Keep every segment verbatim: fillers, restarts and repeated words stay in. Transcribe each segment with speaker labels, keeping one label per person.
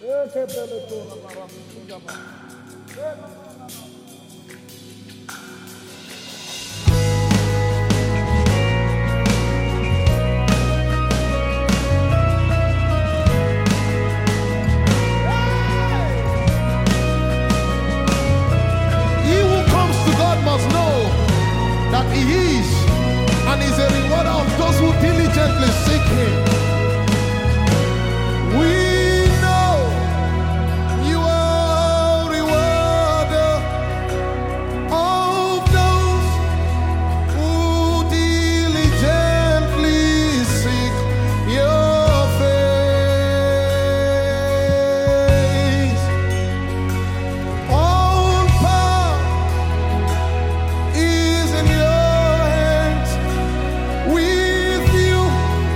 Speaker 1: That he is and is a rewarder of those who diligently seek him. We know you are a rewarder of those who diligently seek your face. All power is in your hands. With you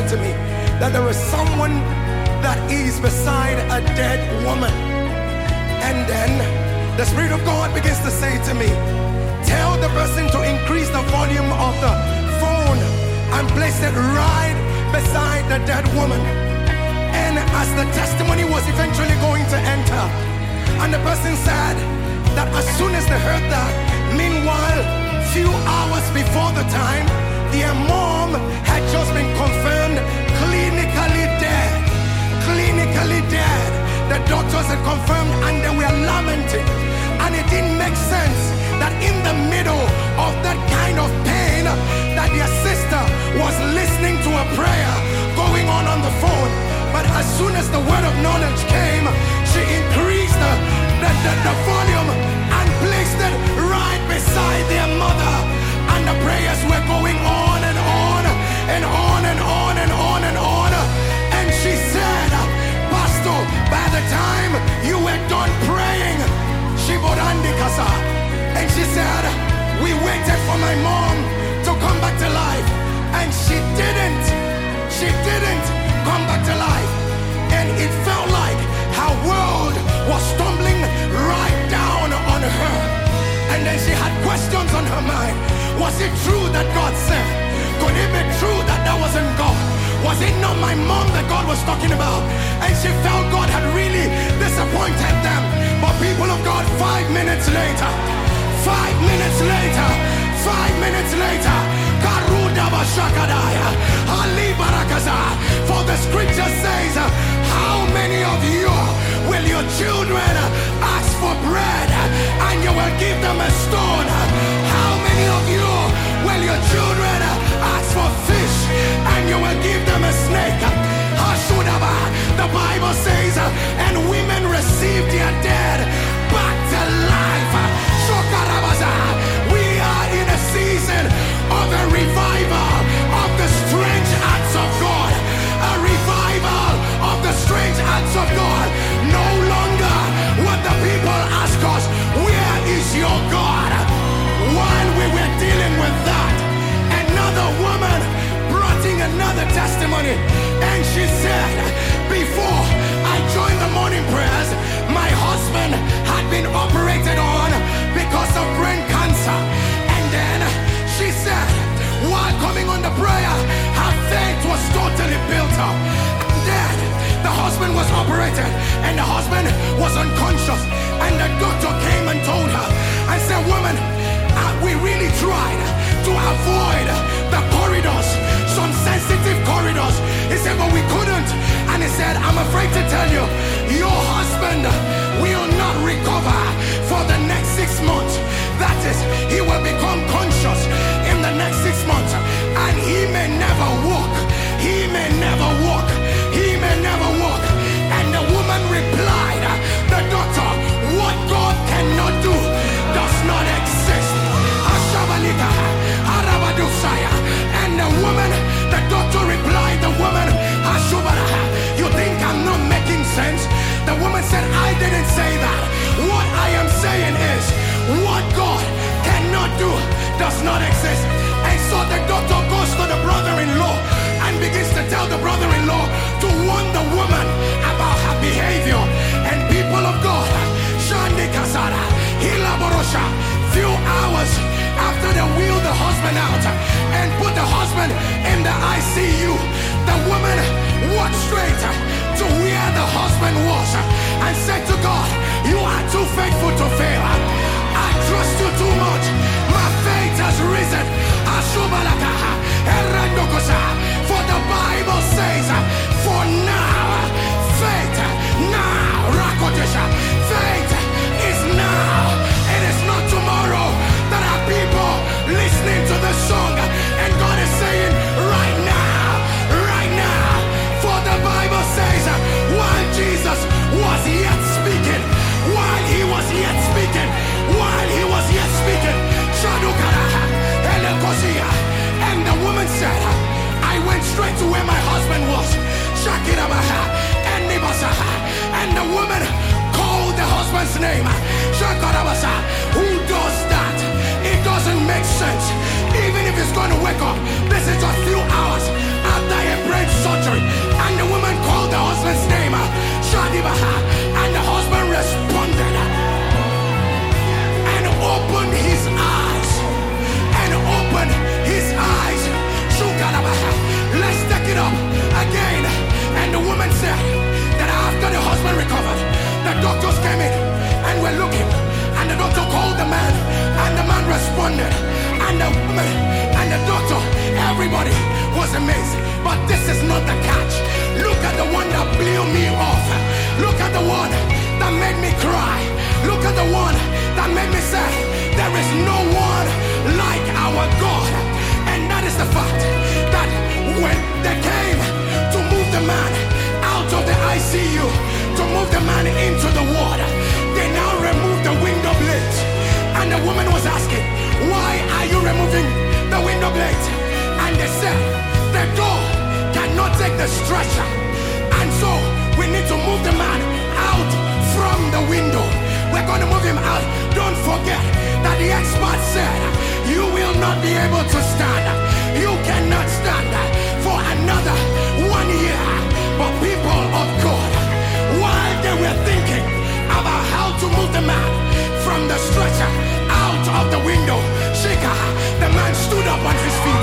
Speaker 2: to me that there is someone that is beside a dead woman. And then the Spirit of God begins to say to me, tell the person to increase the volume of the phone and place it right beside the dead woman. And as the testimony was eventually going to enter, and the person said that as soon as they heard that, meanwhile, few hours before the time, their mom had just been confirmed clinically dead. Clinically dead. The doctors had confirmed and they were lamenting. And it didn't make sense that in the middle of that kind of pain, that their sister was listening to a prayer going on on the phone. But as soon as the word of knowledge came, she increased the, the, the, the volume and placed it right beside their mother. And the prayers were going on and on and on and on and on and on. And she said, Pastor, by the time you were done praying, she borandi kasa. And she said, we waited for my mom to come back to life. And she didn't. She didn't come back to life. And it felt like her world was stumbling right down on her. And then she had questions on her mind. Was it true that God said? Could it be true that that wasn't God? Was it not my mom that God was talking about? And she felt God had really disappointed them. But people of God, five minutes later, five minutes later, five minutes later, for the scripture says, how many of you will your children ask for bread and you will give them a stone? How many of you will your children ask for fish and you will give them a snake? The Bible says, and women receive their dead back to life. We are in a season of a revival of the strange acts of God. A revival of the strange acts of God. No longer would the people ask us, where is your God? While we were dealing with that, another woman brought in another testimony, and she said, before I joined the morning prayers, my husband had been operated on because of brain cancer. And then she said, while coming on the prayer, her faith was totally built up. And then the husband was operated and the husband was unconscious. And the doctor came and told her and said, woman, uh, we really tried to avoid the corridors, some sensitive corridors. He said, but we couldn't. And he said, I'm afraid to tell you, your husband will not recover for the next six months. That is, he will become conscious in the next six months. And he may never walk. He may never walk. He may never walk. And the woman replied, the doctor, what God cannot do does not exist. And the woman, the doctor replied, the woman, you think I'm not making sense? The woman said, I didn't say that. What I am saying is, what God cannot do does not exist. And so the doctor goes to the brother-in-law and begins to tell the brother-in-law to warn the woman about her behavior. And people of God, Shandi Kasara, Hila Borosha, few hours after they wheeled the husband out and put the husband in the I C U, the woman walked straight to where the husband was and said to God, you are too faithful to fail. I trust you too much. My faith has risen. For the Bible says, for now, faith, now, faith is now. It is not tomorrow. There are people listening to the song, and God is saying, right now, right now. For the Bible says, while Jesus was yet speaking, while he was yet speaking, while he was yet speaking, and the woman said, I went straight to where my husband was. And the woman called the husband's name. Who does that? It doesn't make sense. Even if he's going to wake up, this is a few hours after a brain surgery. amazing. But this is not the catch. Look at the one that blew me off. Look at the one that made me cry. Look at the one that made me say, there is no one like our God. And that is the fact that when they came to move the man out of the I C U, to move the man into the water, they now removed the window blade. And the woman was asking, why are you removing the window blade? And they said, the door cannot take the stretcher. And so we need to move the man out from the window. We're going to move him out. Don't forget that the expert said, you will not be able to stand. You cannot stand for another one year. But people of God, while they were thinking about how to move the man from the stretcher out of the window, Shika, the man stood up on his feet.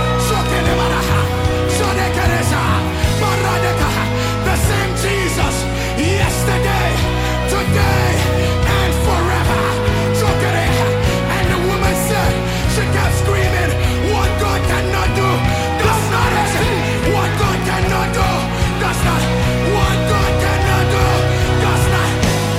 Speaker 2: The same Jesus, yesterday, today, and forever. And the woman said, she kept screaming, what God cannot do does not exist. What God cannot do does not. What God cannot do does not.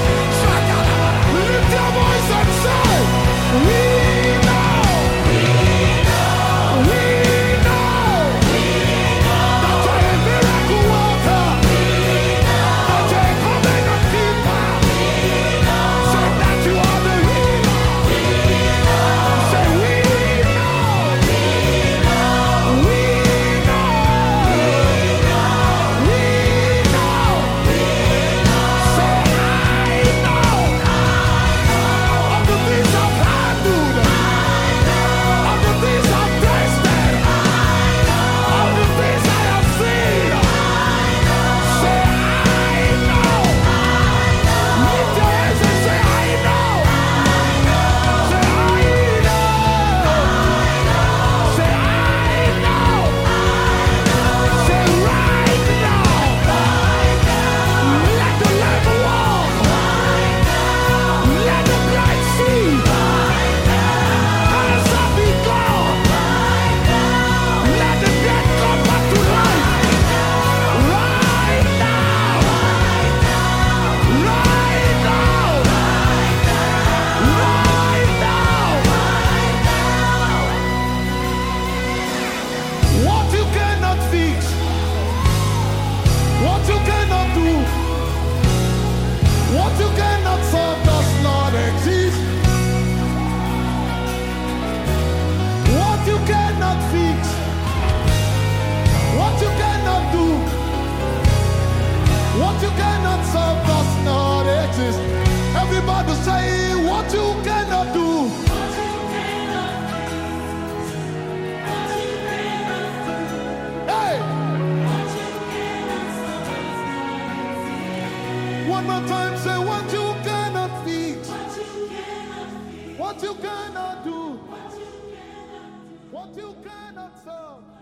Speaker 1: Lift your voice and say, we know, we know, we know, we know that you're a miracle worker, we know that you're a covenant keeper, we know say that you are the healer, we know say we know, we know, we know, we know, we know, say I know. Of the things I've handled, of the things I've tasted, of the things I have seen, say I know. Lift your hands and say I know. Say I know. Say I know. Say right now. Let the lame walk. Let the blind see. Cancer be gone. Let the dead come back to life. Right now. Right now. Right now. What you cannot fix, what you cannot do, what you cannot solve does not exist. What you cannot fix, what you cannot do, what you cannot solve does not exist. Everybody say, what you cannot do. Hey! One more time, say, what you cannot fix, what you cannot do, what you cannot solve.